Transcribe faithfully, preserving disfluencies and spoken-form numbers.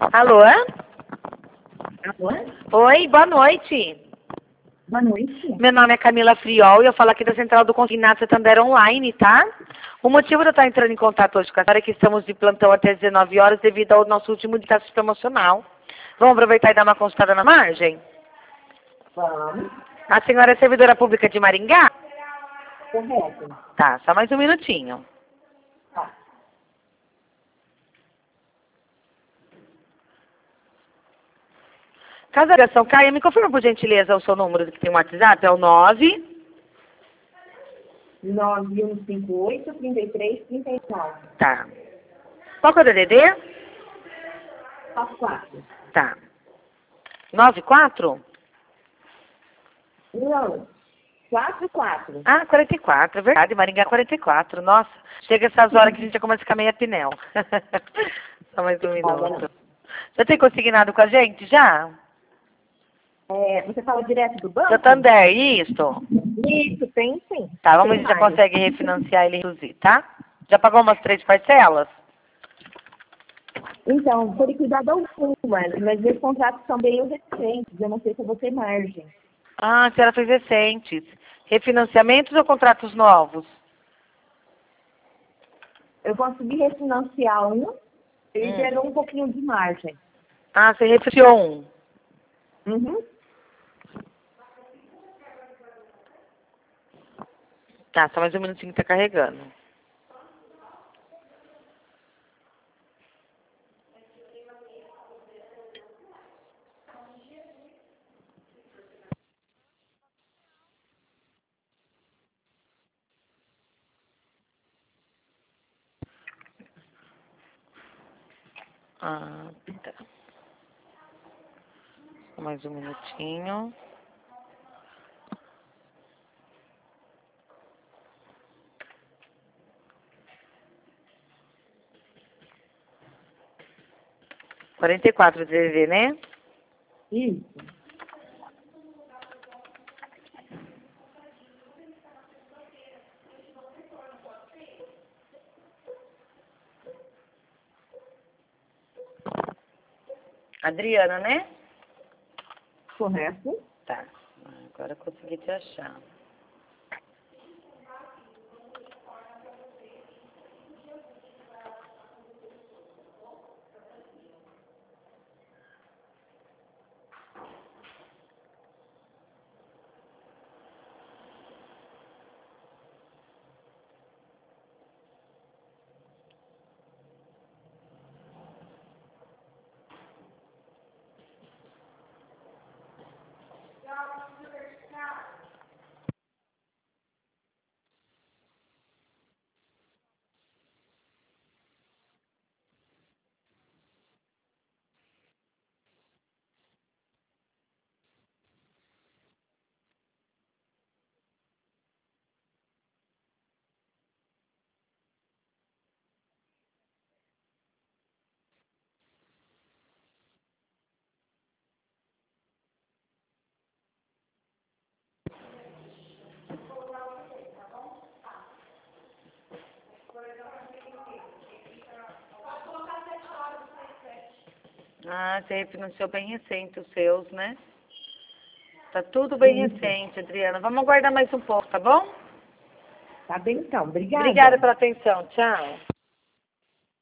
Alô? Alô? Oi, boa noite. Boa noite. Meu nome é Camila Friol e eu falo aqui da Central do Consignado Santander Online, tá? O motivo de eu estar entrando em contato hoje com a senhora é que estamos de plantão até às dezenove horas devido ao nosso último desastre promocional. Vamos aproveitar e dar uma consultada na margem? Vamos. A senhora é servidora pública de Maringá? Correto. Tá, só mais um minutinho. Tá. Caso a ligação caia, me confirma por gentileza o seu número que tem um WhatsApp, é o nove... nove um cinco oito, três três, três nove. Tá. Qual que é o D D D? quatro quatro. Tá. nove quatro? Não. quatro quatro. Ah, quarenta e quatro, é verdade, Maringá quarenta e quatro. Nossa, chega essas horas que a gente já começa a ficar meio apneu. Só mais um minuto. Já tem consignado com a gente, já? É, você fala direto do banco? Santander, isso? Isso, tem sim. Tá, vamos ver Tem se já vários. consegue refinanciar ele e reduzir, tá? Já pagou umas três parcelas? Então, por liquidado algumas, mas meus contratos são bem recentes. Eu não sei se eu vou ter margem. Ah, a senhora fez recentes. Refinanciamentos ou contratos novos? Eu consegui refinanciar um, ele Hum. gerou um pouquinho de margem. Ah, você refinanciou um. Uhum. Tá, só mais um minutinho que tá carregando. Ah, tá. Só mais um minutinho. quarenta e quatro D D D, né? Isso. Adriana, né? Correto. Tá. Agora eu consegui te achar. Ah, você refinanciou bem recente os seus, né? Tá tudo bem Isso. recente, Adriana. Vamos aguardar mais um pouco, tá bom? Tá bem então. Obrigada. Obrigada pela atenção. Tchau.